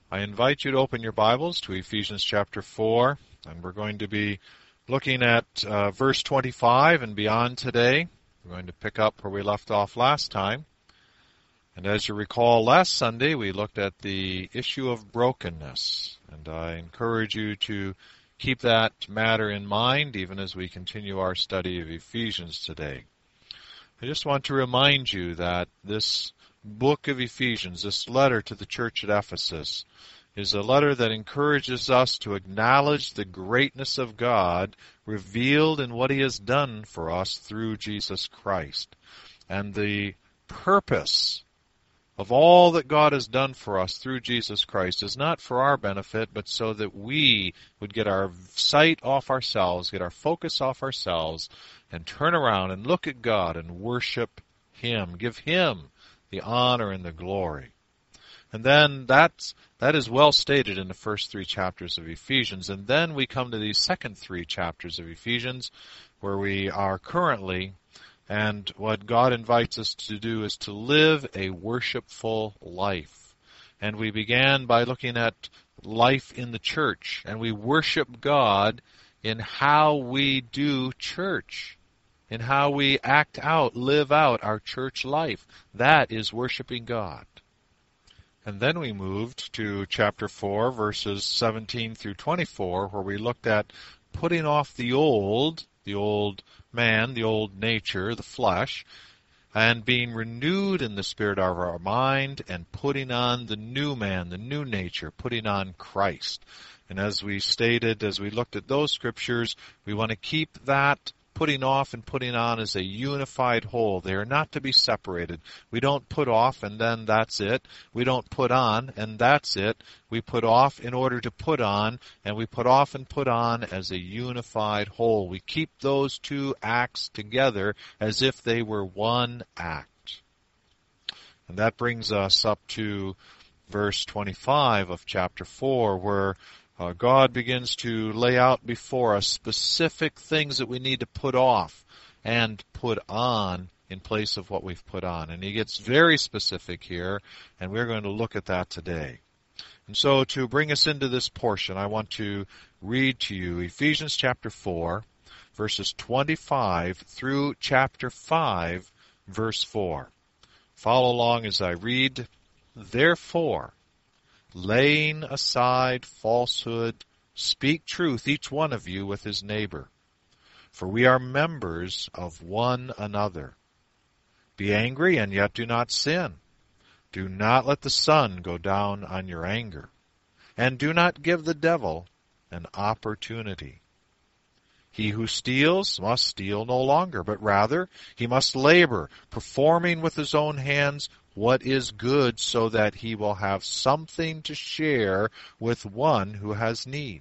I invite you to open your Bibles to Ephesians chapter 4, and we're going to be looking at verse 25 and beyond today. We're going to pick up where we left off last time. And as you recall, last Sunday we looked at the issue of brokenness, and I encourage you to keep that matter in mind even as we continue our study of Ephesians today. I just want to remind you that this book of Ephesians, this letter to the church at Ephesus, is a letter that encourages us to acknowledge the greatness of God revealed in what He has done for us through Jesus Christ. And the purpose of all that God has done for us through Jesus Christ is not for our benefit, but so that we would get our sight off ourselves, get our focus off ourselves, and turn around and look at God and worship Him, give Him the honor and the glory. And then that is well stated in the first three chapters of Ephesians. And then we come to these second three chapters of Ephesians, where we are currently. And what God invites us to do is to live a worshipful life. And we began by looking at life in the church. And we worship God in how we do church, in how we act out, live out our church life. That is worshiping God. And then we moved to chapter 4, verses 17 through 24, where we looked at putting off the old man, the old nature, the flesh, and being renewed in the spirit of our mind, and putting on the new man, the new nature, putting on Christ. And as we stated, as we looked at those scriptures, we want to keep that putting off and putting on as a unified whole. They are not to be separated. We don't put off and then that's it. We don't put on and that's it. We put off in order to put on, and we put off and put on as a unified whole. We keep those two acts together as if they were one act. And that brings us up to verse 25 of chapter 4, where God begins to lay out before us specific things that we need to put off and put on in place of what we've put on. And He gets very specific here, and we're going to look at that today. And so to bring us into this portion, I want to read to you Ephesians chapter 4, verses 25 through chapter 5, verse 4. Follow along as I read. Therefore, laying aside falsehood, speak truth, each one of you with his neighbor. For we are members of one another. Be angry and yet do not sin. Do not let the sun go down on your anger. And do not give the devil an opportunity. He who steals must steal no longer, but rather he must labor, performing with his own hands what is good, so that he will have something to share with one who has need.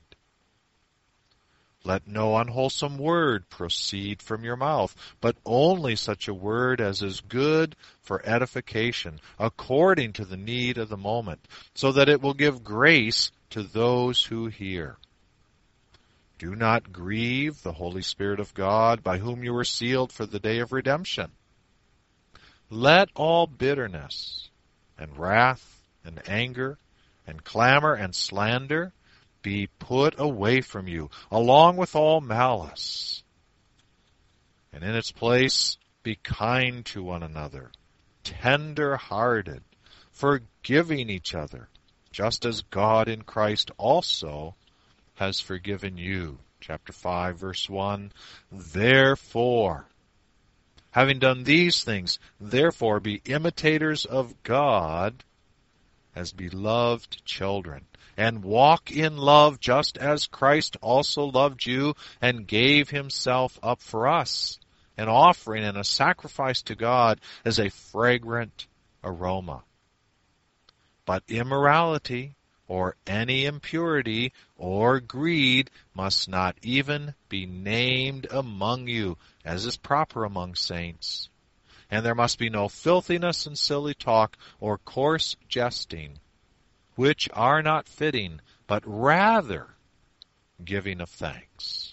Let no unwholesome word proceed from your mouth, but only such a word as is good for edification, according to the need of the moment, so that it will give grace to those who hear. Do not grieve the Holy Spirit of God, by whom you were sealed for the day of redemption. Let all bitterness and wrath and anger and clamor and slander be put away from you, along with all malice. And in its place, be kind to one another, tender-hearted, forgiving each other, just as God in Christ also has forgiven you. Chapter 5, verse 1. Therefore, having done these things, therefore be imitators of God as beloved children, and walk in love just as Christ also loved you and gave Himself up for us, an offering and a sacrifice to God as a fragrant aroma. But immorality, or any impurity, or greed must not even be named among you, as is proper among saints. And there must be no filthiness and silly talk, or coarse jesting, which are not fitting, but rather giving of thanks.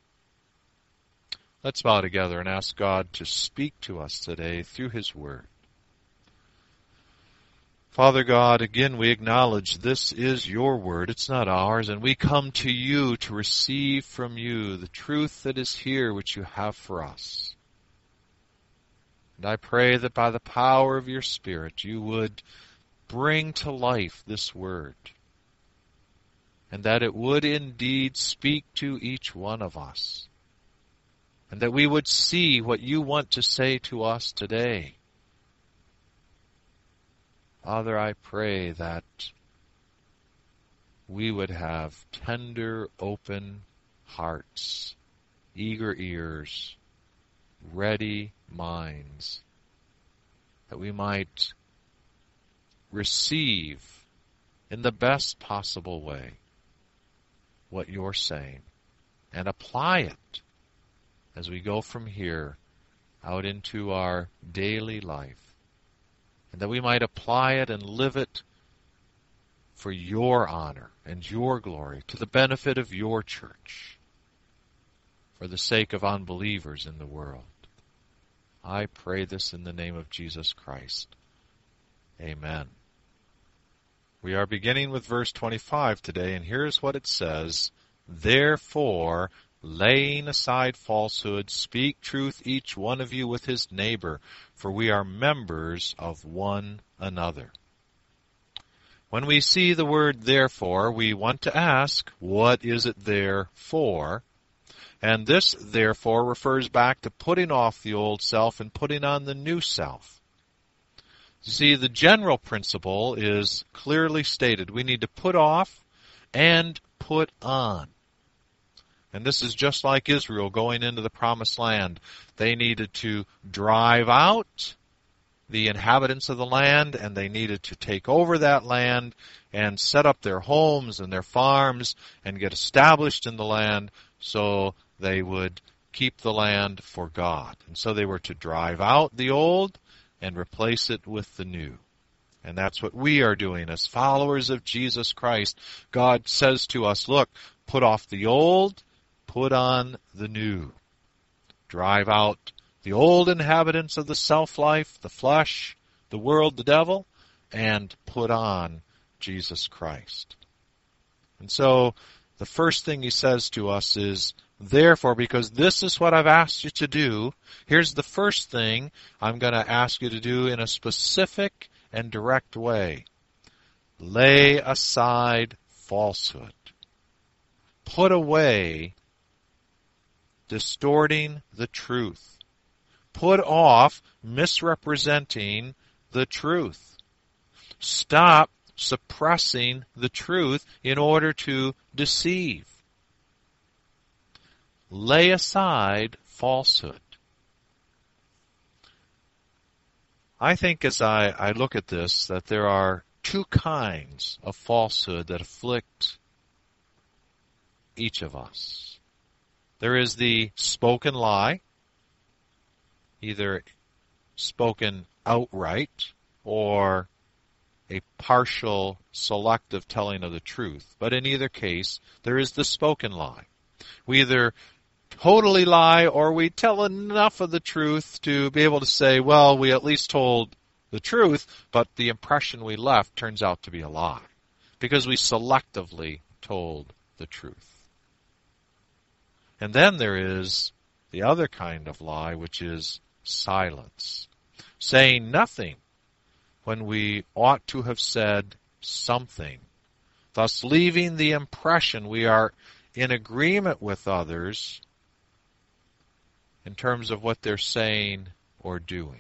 Let's bow together and ask God to speak to us today through His Word. Father God, again we acknowledge this is your word. It's not ours, and we come to you to receive from you the truth that is here which you have for us. And I pray that by the power of your Spirit you would bring to life this word, and that it would indeed speak to each one of us, and that we would see what you want to say to us today. Father, I pray that we would have tender, open hearts, eager ears, ready minds, that we might receive in the best possible way what you're saying and apply it as we go from here out into our daily life. And that we might apply it and live it for your honor and your glory, to the benefit of your church, for the sake of unbelievers in the world. I pray this in the name of Jesus Christ. Amen. We are beginning with verse 25 today, and here's what it says: Therefore, laying aside falsehood, speak truth each one of you with his neighbor, for we are members of one another. When we see the word therefore, we want to ask, what is it there for? And this therefore refers back to putting off the old self and putting on the new self. You see, the general principle is clearly stated. We need to put off and put on. And this is just like Israel going into the promised land. They needed to drive out the inhabitants of the land, and they needed to take over that land and set up their homes and their farms and get established in the land so they would keep the land for God. And so they were to drive out the old and replace it with the new. And that's what we are doing as followers of Jesus Christ. God says to us, look, put off the old, put on the new. Drive out the old inhabitants of the self-life, the flesh, the world, the devil, and put on Jesus Christ. And so the first thing he says to us is, therefore, because this is what I've asked you to do, here's the first thing I'm going to ask you to do in a specific and direct way. Lay aside falsehood. Put away distorting the truth. Put off misrepresenting the truth. Stop suppressing the truth in order to deceive. Lay aside falsehood. I think as I look at this that there are two kinds of falsehood that afflict each of us. There is the spoken lie, either spoken outright or a partial selective telling of the truth. But in either case, there is the spoken lie. We either totally lie or we tell enough of the truth to be able to say, well, we at least told the truth, but the impression we left turns out to be a lie because we selectively told the truth. And then there is the other kind of lie, which is silence. Saying nothing when we ought to have said something. Thus leaving the impression we are in agreement with others in terms of what they're saying or doing.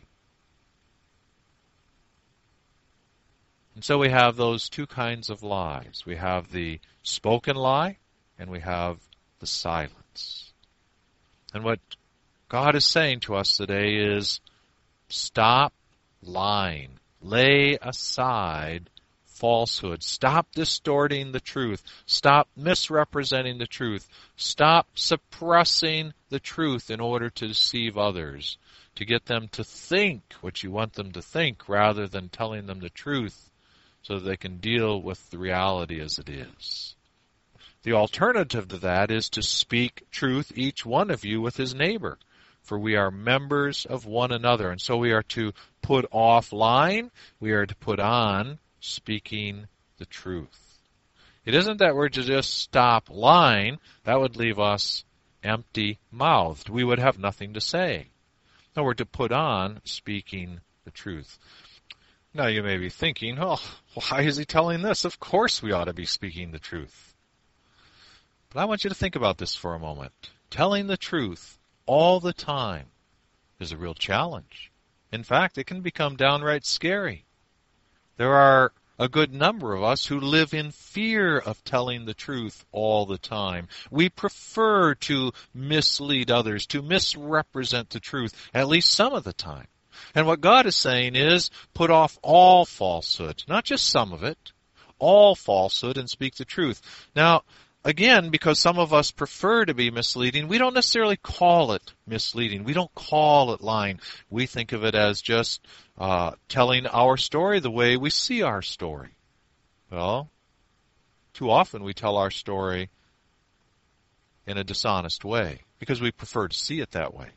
And so we have those two kinds of lies. We have the spoken lie and we have the silence. And what God is saying to us today is, stop lying. Lay aside falsehood. Stop distorting the truth. Stop misrepresenting the truth. Stop suppressing the truth in order to deceive others, to get them to think what you want them to think rather than telling them the truth so that they can deal with the reality as it is. The alternative to that is to speak truth, each one of you, with his neighbor. For we are members of one another. And so we are to put off lying. We are to put on speaking the truth. It isn't that we're to just stop lying. That would leave us empty-mouthed. We would have nothing to say. No, we're to put on speaking the truth. Now you may be thinking, oh, why is he telling this? Of course we ought to be speaking the truth. But I want you to think about this for a moment. Telling the truth all the time is a real challenge. In fact, it can become downright scary. There are a good number of us who live in fear of telling the truth all the time. We prefer to mislead others, to misrepresent the truth, at least some of the time. And what God is saying is, put off all falsehood, not just some of it, all falsehood, and speak the truth. Now, again, because some of us prefer to be misleading, we don't necessarily call it misleading. We don't call it lying. We think of it as just telling our story the way we see our story. Well, too often we tell our story in a dishonest way because we prefer to see it that way.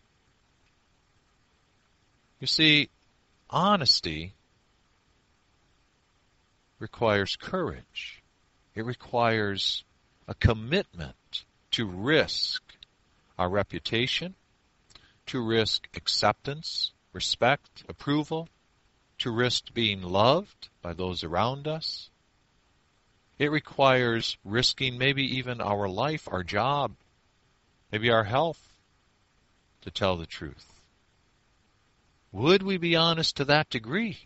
You see, honesty requires courage. It requires a commitment to risk our reputation, to risk acceptance, respect, approval, to risk being loved by those around us. It requires risking maybe even our life, our job, maybe our health, to tell the truth. Would we be honest to that degree?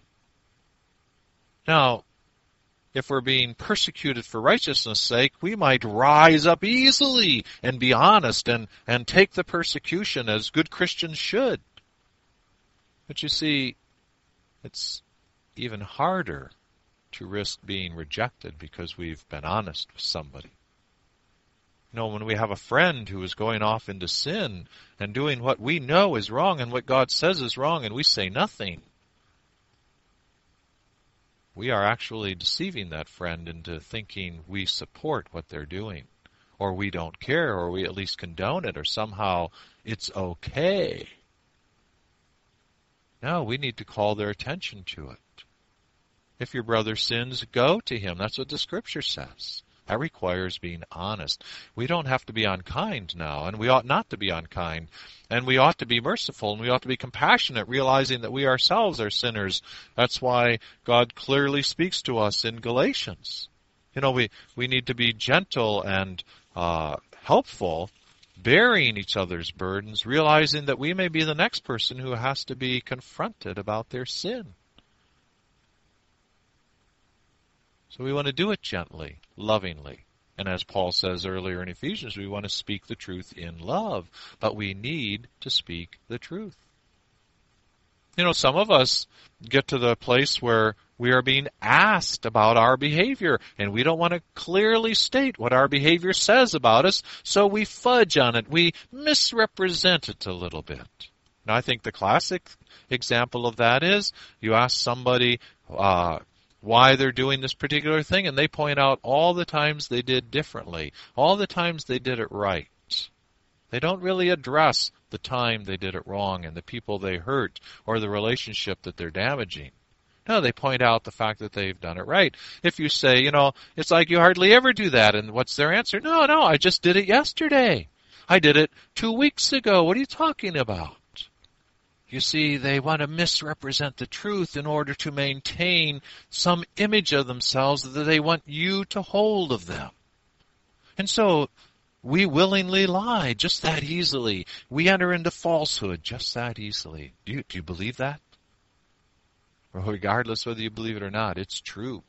Now, if we're being persecuted for righteousness' sake, we might rise up easily and be honest and take the persecution as good Christians should. But you see, it's even harder to risk being rejected because we've been honest with somebody. You know, when we have a friend who is going off into sin and doing what we know is wrong and what God says is wrong, and we say nothing, we are actually deceiving that friend into thinking we support what they're doing, or we don't care, or we at least condone it, or somehow it's okay. No, we need to call their attention to it. If your brother sins, go to him. That's what the Scripture says. That requires being honest. We don't have to be unkind now, and we ought not to be unkind. And we ought to be merciful, and we ought to be compassionate, realizing that we ourselves are sinners. That's why God clearly speaks to us in Galatians. You know, we need to be gentle and helpful, bearing each other's burdens, realizing that we may be the next person who has to be confronted about their sin. So we want to do it gently, lovingly. And as Paul says earlier in Ephesians, we want to speak the truth in love. But we need to speak the truth. You know, some of us get to the place where we are being asked about our behavior, and we don't want to clearly state what our behavior says about us, so we fudge on it. We misrepresent it a little bit. Now, I think the classic example of that is you ask somebody why they're doing this particular thing, and they point out all the times they did differently, all the times they did it right. They don't really address the time they did it wrong and the people they hurt or the relationship that they're damaging. No, they point out the fact that they've done it right. If you say, you know, it's like you hardly ever do that, and what's their answer? No, I just did it yesterday. I did it 2 weeks ago. What are you talking about? You see, they want to misrepresent the truth in order to maintain some image of themselves that they want you to hold of them. And so we willingly lie just that easily. We enter into falsehood just that easily. Do you believe that? Well, regardless whether you believe it or not, it's true.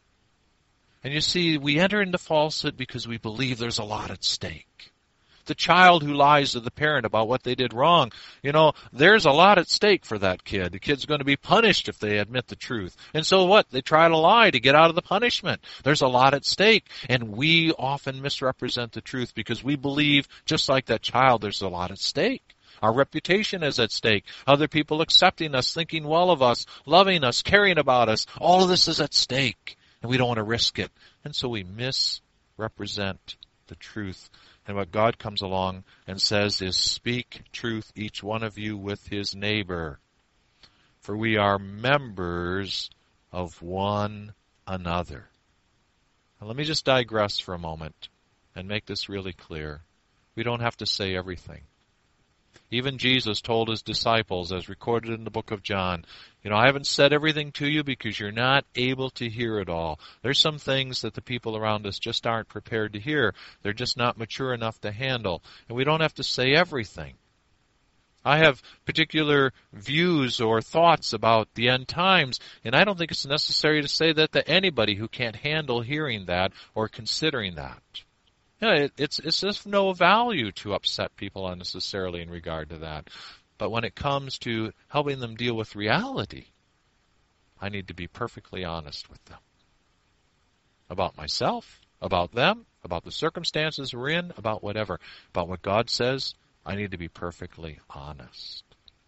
And you see, we enter into falsehood because we believe there's a lot at stake. The child who lies to the parent about what they did wrong, you know, there's a lot at stake for that kid. The kid's going to be punished if they admit the truth. And so what? They try to lie to get out of the punishment. There's a lot at stake. And we often misrepresent the truth because we believe, just like that child, there's a lot at stake. Our reputation is at stake. Other people accepting us, thinking well of us, loving us, caring about us. All of this is at stake. And we don't want to risk it. And so we misrepresent the truth. And what God comes along and says is, speak truth, each one of you, with his neighbor. For we are members of one another. Now, let me just digress for a moment and make this really clear. We don't have to say everything. Even Jesus told his disciples, as recorded in the book of John, I haven't said everything to you because you're not able to hear it all. There's some things that the people around us just aren't prepared to hear. They're just not mature enough to handle. And we don't have to say everything. I have particular views or thoughts about the end times, and I don't think it's necessary to say that to anybody who can't handle hearing that or considering that. It's of no value to upset people unnecessarily in regard to that. But when it comes to helping them deal with reality, I need to be perfectly honest with them. About myself, about them, about the circumstances we're in, about whatever. About what God says, I need to be perfectly honest.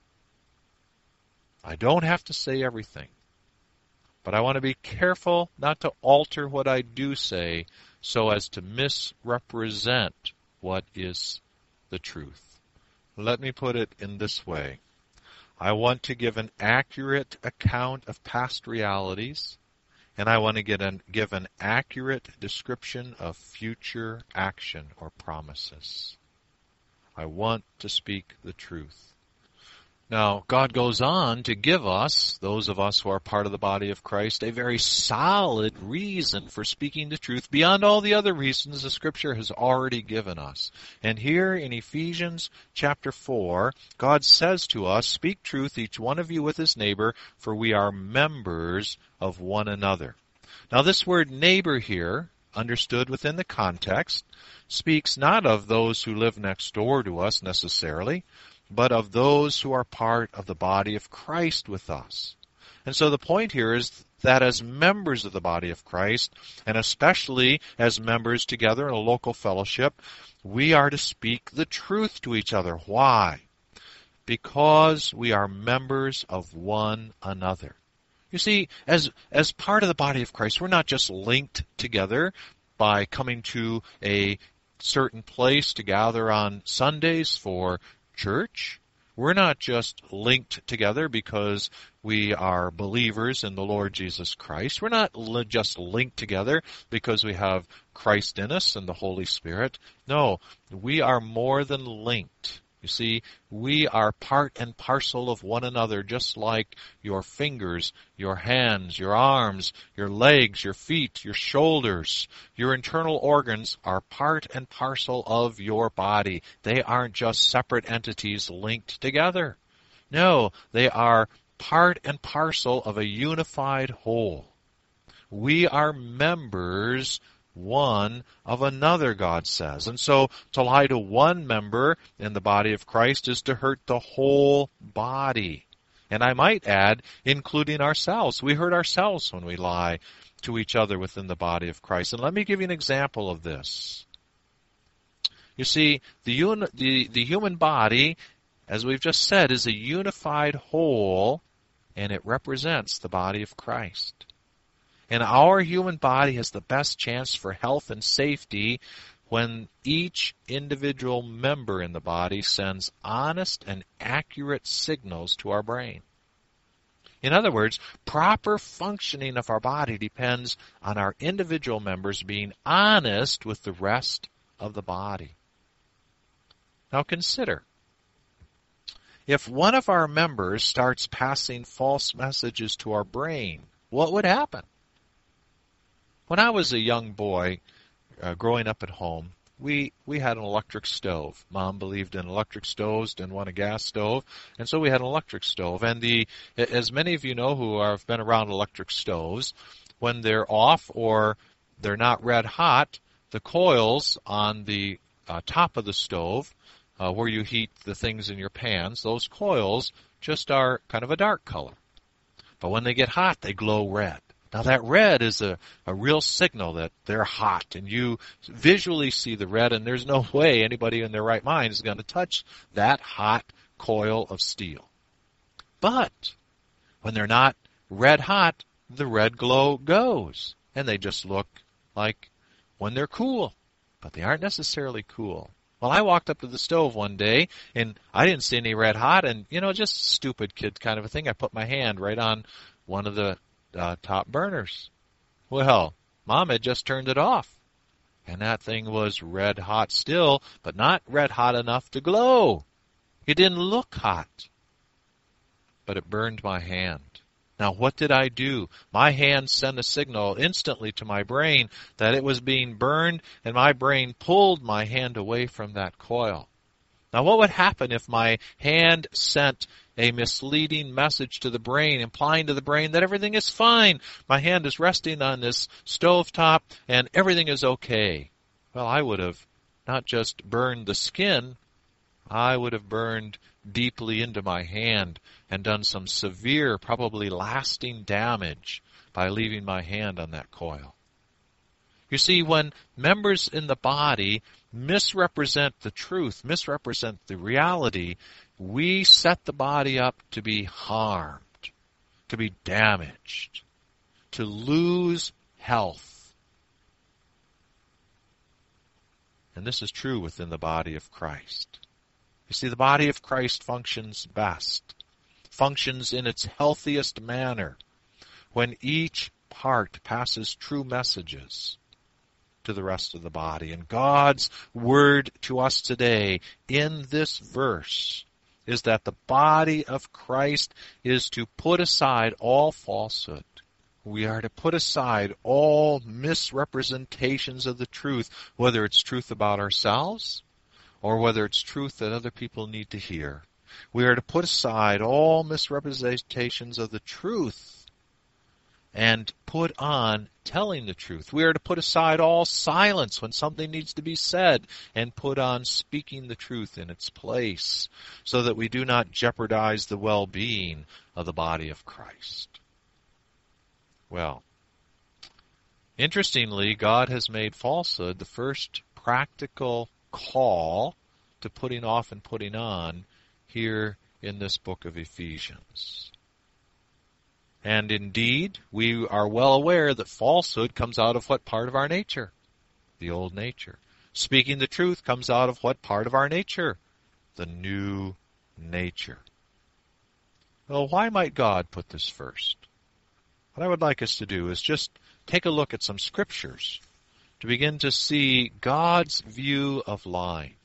I don't have to say everything. But I want to be careful not to alter what I do say so as to misrepresent what is the truth. Let me put it in this way. I want to give an accurate account of past realities, and I want to give an accurate description of future action or promises. I want to speak the truth. Now, God goes on to give us, those of us who are part of the body of Christ, a very solid reason for speaking the truth beyond all the other reasons the Scripture has already given us. And here in Ephesians chapter 4, God says to us, "Speak truth, each one of you with his neighbor, for we are members of one another." Now, this word neighbor here, understood within the context, speaks not of those who live next door to us necessarily, but of those who are part of the body of Christ with us. And so the point here is that as members of the body of Christ, and especially as members together in a local fellowship, we are to speak the truth to each other. Why? Because we are members of one another. You see, as part of the body of Christ, we're not just linked together by coming to a certain place to gather on Sundays for church. We're not just linked together because we are believers in the Lord Jesus Christ. We're not just linked together because we have Christ in us and the Holy Spirit. No, we are more than linked. You see, we are part and parcel of one another, just like your fingers, your hands, your arms, your legs, your feet, your shoulders, your internal organs are part and parcel of your body. They aren't just separate entities linked together. No, they are part and parcel of a unified whole. We are members one of another, God says. And so to lie to one member in the body of Christ is to hurt the whole body. And I might add, including ourselves. We hurt ourselves when we lie to each other within the body of Christ. And let me give you an example of this. You see, the human body, as we've just said, is a unified whole, and it represents the body of Christ. And our human body has the best chance for health and safety when each individual member in the body sends honest and accurate signals to our brain. In other words, proper functioning of our body depends on our individual members being honest with the rest of the body. Now consider, if one of our members starts passing false messages to our brain, what would happen? When I was a young boy, growing up at home, we had an electric stove. Mom believed in electric stoves, didn't want a gas stove, and so we had an electric stove. And as many of you know who have been around electric stoves, when they're off or they're not red hot, the coils on the top of the stove, where you heat the things in your pans, those coils just are kind of a dark color. But when they get hot, they glow red. Now that red is a real signal that they're hot, and you visually see the red, and there's no way anybody in their right mind is going to touch that hot coil of steel. But when they're not red hot, the red glow goes, and they just look like when they're cool, but they aren't necessarily cool. Well, I walked up to the stove one day, and I didn't see any red hot, and, just stupid kid kind of a thing. I put my hand right on one of the top burners. Well, Mom had just turned it off. And that thing was red hot still, but not red hot enough to glow. It didn't look hot, but it burned my hand. Now, what did I do? My hand sent a signal instantly to my brain that it was being burned, and my brain pulled my hand away from that coil. Now, what would happen if my hand sent a misleading message to the brain, implying to the brain that everything is fine? My hand is resting on this stovetop, and everything is okay. Well, I would have not just burned the skin, I would have burned deeply into my hand and done some severe, probably lasting damage by leaving my hand on that coil. You see, when members in the body misrepresent the truth, misrepresent the reality, we set the body up to be harmed, to be damaged, to lose health. And this is true within the body of Christ. You see, the body of Christ functions best, functions in its healthiest manner, when each part passes true messages to the rest of the body. And God's word to us today in this verse is that the body of Christ is to put aside all falsehood. We are to put aside all misrepresentations of the truth, whether it's truth about ourselves or whether it's truth that other people need to hear. We are to put aside all misrepresentations of the truth and put on telling the truth. We are to put aside all silence when something needs to be said and put on speaking the truth in its place so that we do not jeopardize the well-being of the body of Christ. Well, interestingly, God has made falsehood the first practical call to putting off and putting on here in this book of Ephesians. And indeed, we are well aware that falsehood comes out of what part of our nature? The old nature. Speaking the truth comes out of what part of our nature? The new nature. Well, why might God put this first? What I would like us to do is just take a look at some scriptures to begin to see God's view of lying.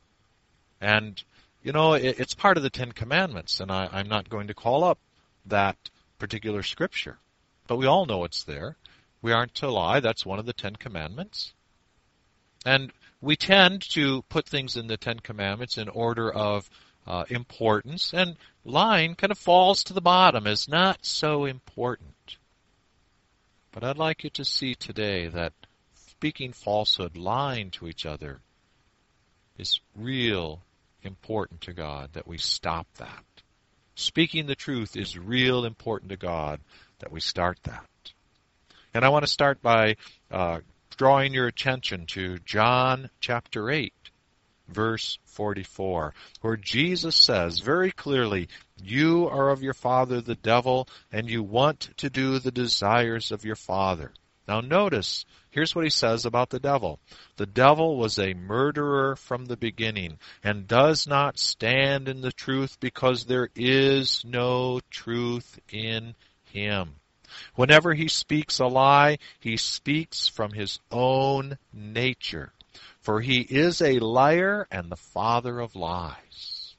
And, you know, it's part of the Ten Commandments, and I'm not going to call up that particular scripture. But we all know it's there. We aren't to lie. That's one of the Ten Commandments. And we tend to put things in the Ten Commandments in order of importance, and lying kind of falls to the bottom as not so important. But I'd like you to see today that speaking falsehood, lying to each other, is real important to God, that we stop that. Speaking the truth is real important to God, that we start that. And I want to start by drawing your attention to John chapter 8, verse 44, where Jesus says very clearly, "You are of your father the devil, and you want to do the desires of your father." Now notice, here's what he says about the devil. The devil was a murderer from the beginning, and does not stand in the truth, because there is no truth in him. Whenever he speaks a lie, he speaks from his own nature, for he is a liar and the father of lies.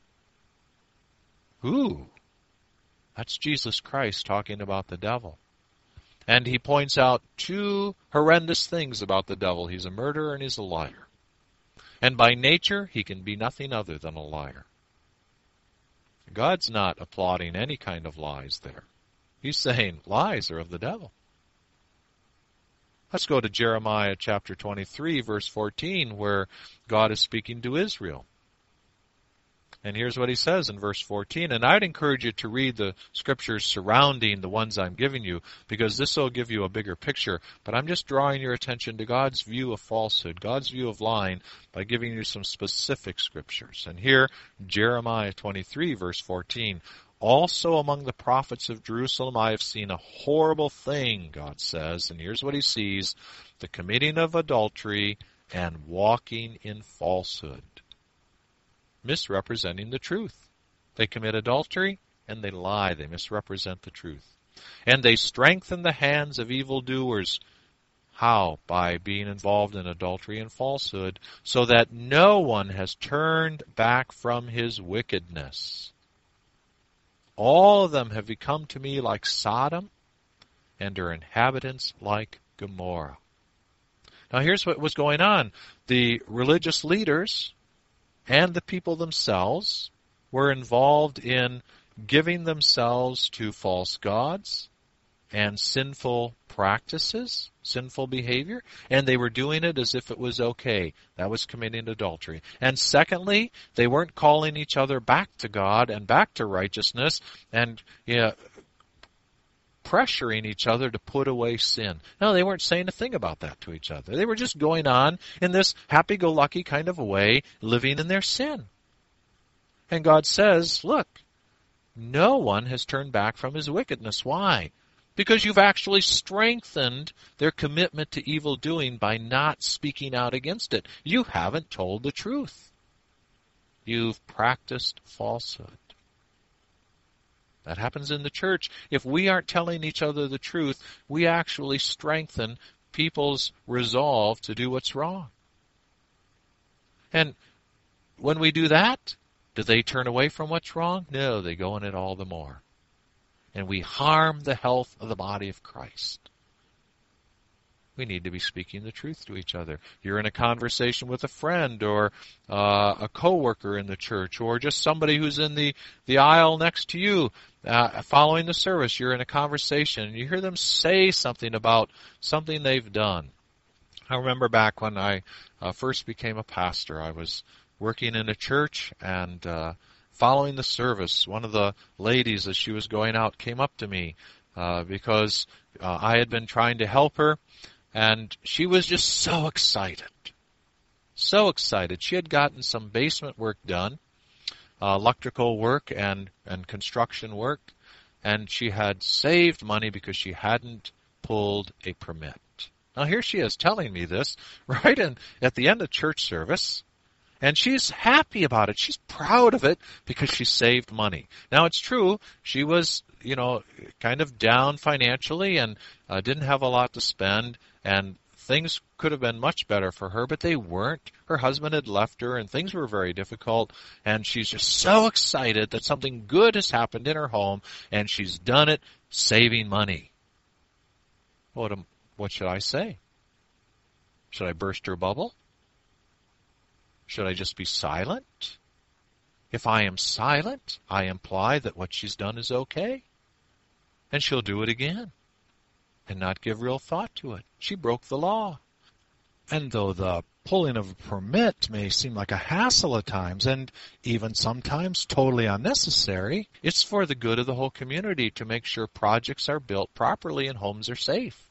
Ooh, that's Jesus Christ talking about the devil. And he points out two horrendous things about the devil. He's a murderer and he's a liar. And by nature, he can be nothing other than a liar. God's not applauding any kind of lies there. He's saying lies are of the devil. Let's go to Jeremiah chapter 23, verse 14, where God is speaking to Israel. And here's what he says in verse 14. And I'd encourage you to read the scriptures surrounding the ones I'm giving you, because this will give you a bigger picture. But I'm just drawing your attention to God's view of falsehood, God's view of lying, by giving you some specific scriptures. And here, Jeremiah 23, verse 14. Also among the prophets of Jerusalem I have seen a horrible thing, God says. And here's what he sees: the committing of adultery and walking in falsehood. Misrepresenting the truth. They commit adultery and they lie. They misrepresent the truth. And they strengthen the hands of evildoers. How? By being involved in adultery and falsehood, so that no one has turned back from his wickedness. All of them have become to me like Sodom, and her inhabitants like Gomorrah. Now here's what was going on. The religious leaders and the people themselves were involved in giving themselves to false gods and sinful practices, sinful behavior, and they were doing it as if it was okay. That was committing adultery. And secondly, they weren't calling each other back to God and back to righteousness and pressuring each other to put away sin. No, they weren't saying a thing about that to each other. They were just going on in this happy-go-lucky kind of a way, living in their sin. And God says, look, no one has turned back from his wickedness. Why? Because you've actually strengthened their commitment to evil doing by not speaking out against it. You haven't told the truth. You've practiced falsehood. That happens in the church. If we aren't telling each other the truth, we actually strengthen people's resolve to do what's wrong. And when we do that, do they turn away from what's wrong? No, they go in it all the more. And we harm the health of the body of Christ. We need to be speaking the truth to each other. You're in a conversation with a friend or a coworker in the church or just somebody who's in the aisle next to you following the service. You're in a conversation and you hear them say something about something they've done. I remember back when I first became a pastor, I was working in a church and following the service, one of the ladies as she was going out came up to me because I had been trying to help her. And she was just so excited. So excited. She had gotten some basement work done, electrical work and construction work, and she had saved money because she hadn't pulled a permit. Now here she is telling me this right at the end of church service, and she's happy about it. She's proud of it because she saved money. Now it's true, she was, kind of down financially and didn't have a lot to spend. And things could have been much better for her, but they weren't. Her husband had left her, and things were very difficult. And she's just so excited that something good has happened in her home, and she's done it saving money. What should I say? Should I burst her bubble? Should I just be silent? If I am silent, I imply that what she's done is okay. And she'll do it again. And not give real thought to it. She broke the law. And though the pulling of a permit may seem like a hassle at times, and even sometimes totally unnecessary, it's for the good of the whole community to make sure projects are built properly and homes are safe.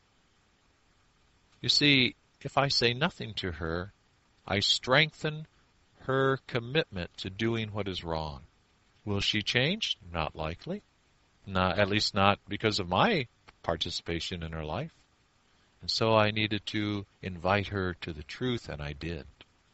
You see, if I say nothing to her, I strengthen her commitment to doing what is wrong. Will she change? Not likely. At least not because of my participation in her life. And so I needed to invite her to the truth, and I did.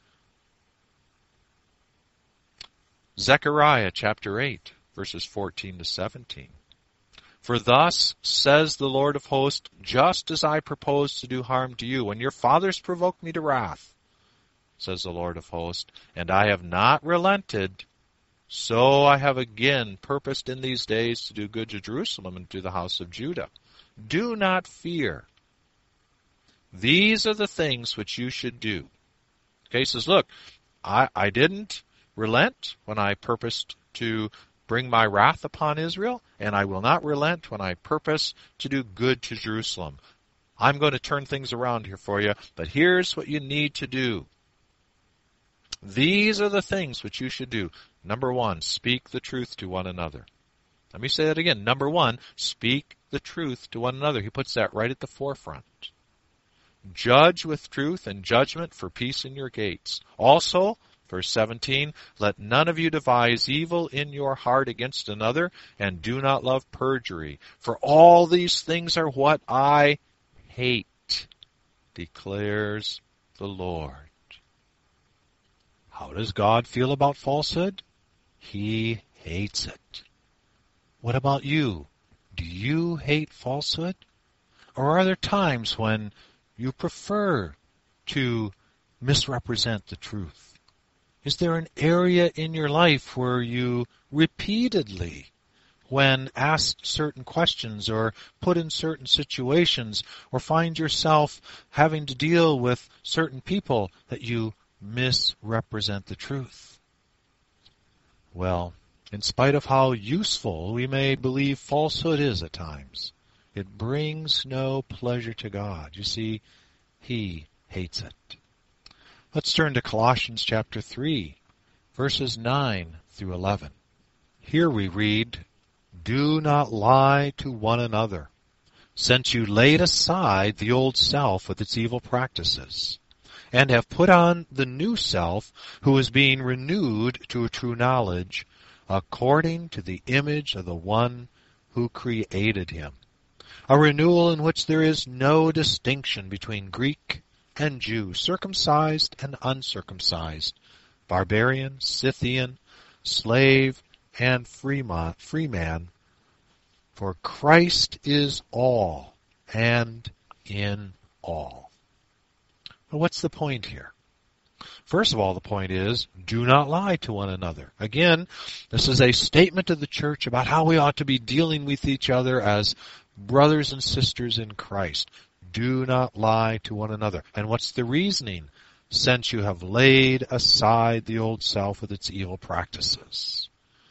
Zechariah chapter 8, verses 14 to 17. For thus says the Lord of hosts, just as I proposed to do harm to you, when your fathers provoked me to wrath, says the Lord of hosts, and I have not relented, so I have again purposed in these days to do good to Jerusalem and to the house of Judah. Do not fear. These are the things which you should do. Okay, he says, look, I didn't relent when I purposed to bring my wrath upon Israel, and I will not relent when I purpose to do good to Jerusalem. I'm going to turn things around here for you, but here's what you need to do. These are the things which you should do. Number one, speak the truth to one another. Let me say that again. Number one, speak the truth to one another. He puts that right at the forefront. Judge with truth and judgment for peace in your gates. Also, verse 17, let none of you devise evil in your heart against another, and do not love perjury. For all these things are what I hate, declares the Lord. How does God feel about falsehood? He hates it. What about you? Do you hate falsehood? Or are there times when you prefer to misrepresent the truth? Is there an area in your life where you repeatedly, when asked certain questions or put in certain situations or find yourself having to deal with certain people, that you misrepresent the truth? Well, in spite of how useful we may believe falsehood is at times, it brings no pleasure to God. You see, He hates it. Let's turn to Colossians chapter 3, verses 9 through 11. Here we read, "Do not lie to one another, since you laid aside the old self with its evil practices, and have put on the new self, who is being renewed to a true knowledge, according to the image of the one who created him. A renewal in which there is no distinction between Greek and Jew, circumcised and uncircumcised, barbarian, Scythian, slave, and free man, for Christ is all and in all." Well, what's the point here? First of all, the point is, do not lie to one another. Again, this is a statement to the church about how we ought to be dealing with each other as brothers and sisters in Christ. Do not lie to one another. And what's the reasoning? Since you have laid aside the old self with its evil practices.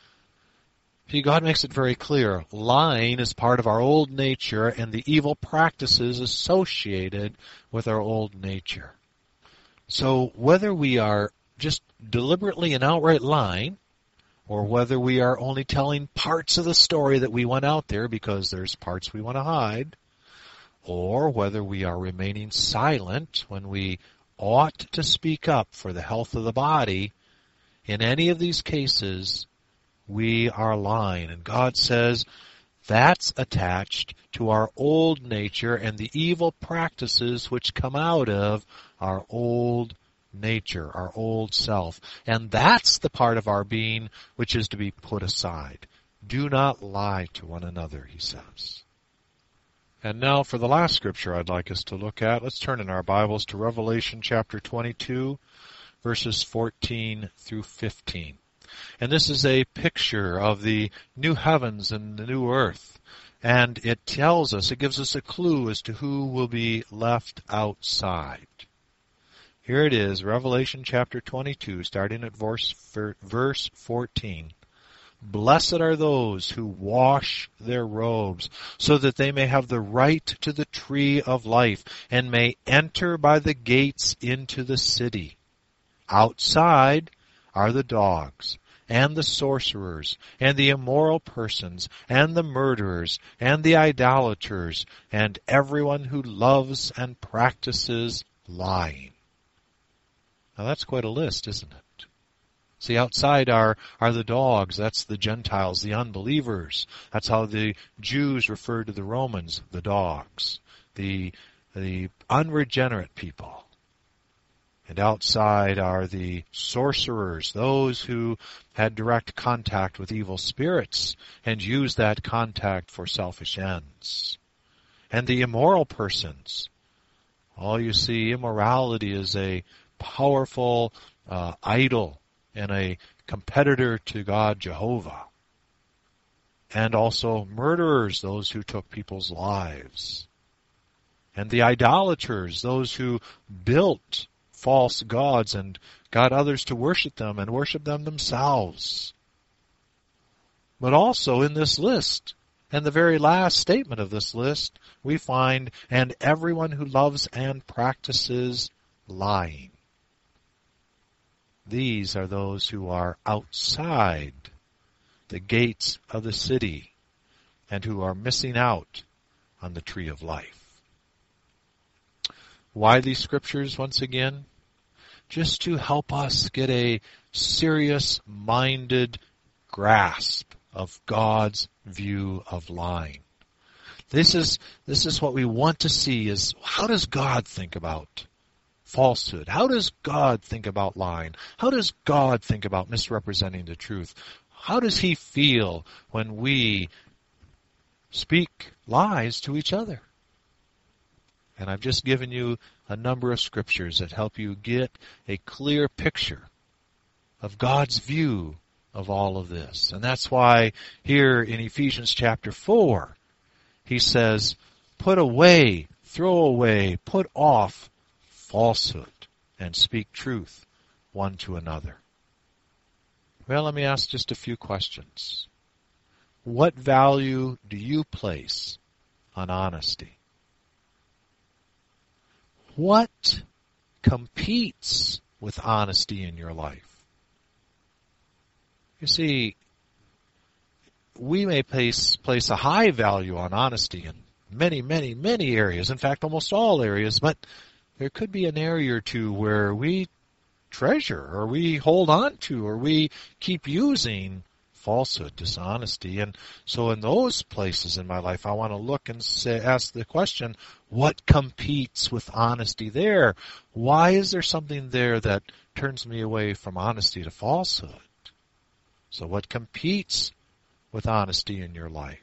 See, God makes it very clear. Lying is part of our old nature and the evil practices associated with our old nature. So whether we are just deliberately and outright lying, or whether we are only telling parts of the story that we want out there because there's parts we want to hide, or whether we are remaining silent when we ought to speak up for the health of the body, in any of these cases, we are lying. And God says that's attached to our old nature and the evil practices which come out of our old nature, our old self. And that's the part of our being which is to be put aside. Do not lie to one another, he says. And now for the last scripture I'd like us to look at. Let's turn in our Bibles to Revelation chapter 22, verses 14 through 15. And this is a picture of the new heavens and the new earth. And it tells us, it gives us a clue as to who will be left outside. Here it is, Revelation chapter 22, starting at verse 14. "Blessed are those who wash their robes, so that they may have the right to the tree of life, and may enter by the gates into the city. Outside are the dogs, and the sorcerers, and the immoral persons, and the murderers, and the idolaters, and everyone who loves and practices lying." Now that's quite a list, isn't it? See, outside are the dogs. That's the Gentiles, the unbelievers. That's how the Jews referred to the Romans, the dogs, the unregenerate people. And outside are the sorcerers, those who had direct contact with evil spirits and used that contact for selfish ends. And the immoral persons. All you see, immorality is a powerful idol and a competitor to God Jehovah. And also murderers, those who took people's lives. And the idolaters, those who built false gods and got others to worship them and worship them themselves. But also in this list, and the very last statement of this list, we find, "and everyone who loves and practices lying." These are those who are outside the gates of the city and who are missing out on the tree of life. Why these scriptures once again? Just to help us get a serious-minded grasp of God's view of lying. This is what we want to see, is how does God think about falsehood? How does God think about lying? How does God think about misrepresenting the truth? How does he feel when we speak lies to each other. And I've just given you a number of scriptures that help you get a clear picture of God's view of all of this. And that's why here in Ephesians chapter 4, he says, put away, throw away, put off falsehood and speak truth one to another. Well, let me ask just a few questions. What value do you place on honesty? What competes with honesty in your life? You see, we may place a high value on honesty in many, many, many areas. In fact, almost all areas. But there could be an area or two where we treasure or we hold on to or we keep using falsehood, dishonesty. And so in those places in my life, I want to look and ask the question, what competes with honesty there? Why is there something there that turns me away from honesty to falsehood? So what competes with honesty in your life?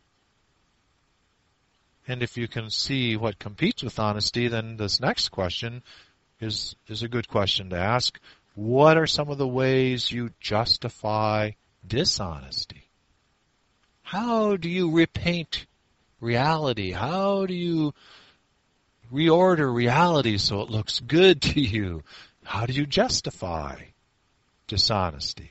And if you can see what competes with honesty, then this next question is a good question to ask. What are some of the ways you justify dishonesty? How do you repaint reality? How do you reorder reality so it looks good to you? How do you justify dishonesty?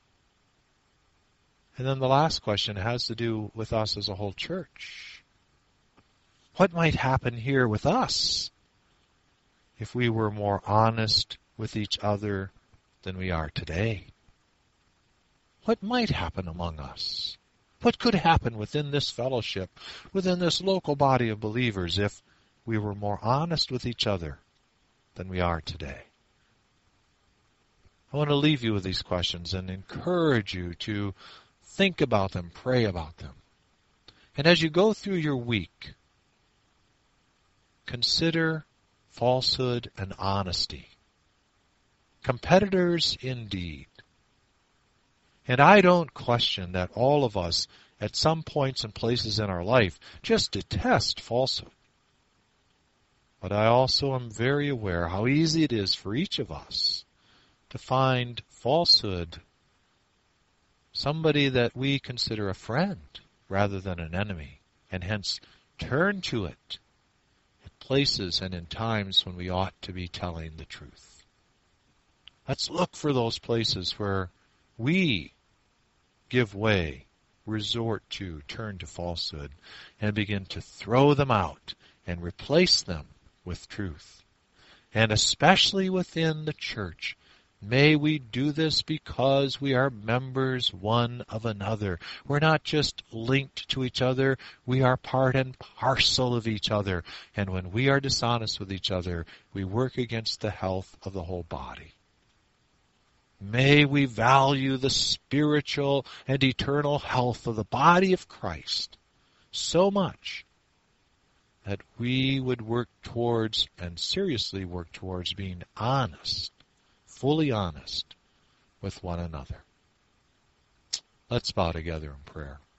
And then the last question has to do with us as a whole church. What might happen here with us if we were more honest with each other than we are today? What might happen among us? What could happen within this fellowship, within this local body of believers, if we were more honest with each other than we are today? I want to leave you with these questions and encourage you to think about them, pray about them. And as you go through your week, consider falsehood and honesty. Competitors indeed. And I don't question that all of us, at some points and places in our life, just detest falsehood. But I also am very aware how easy it is for each of us to find falsehood, somebody that we consider a friend rather than an enemy, and hence turn to it at places and in times when we ought to be telling the truth. Let's look for those places where we give way, resort to, turn to falsehood, and begin to throw them out and replace them with truth. And especially within the church, may we do this because we are members one of another. We're not just linked to each other, we are part and parcel of each other. And when we are dishonest with each other, we work against the health of the whole body. May we value the spiritual and eternal health of the body of Christ so much that we would work towards, and seriously work towards, being honest, fully honest with one another. Let's bow together in prayer.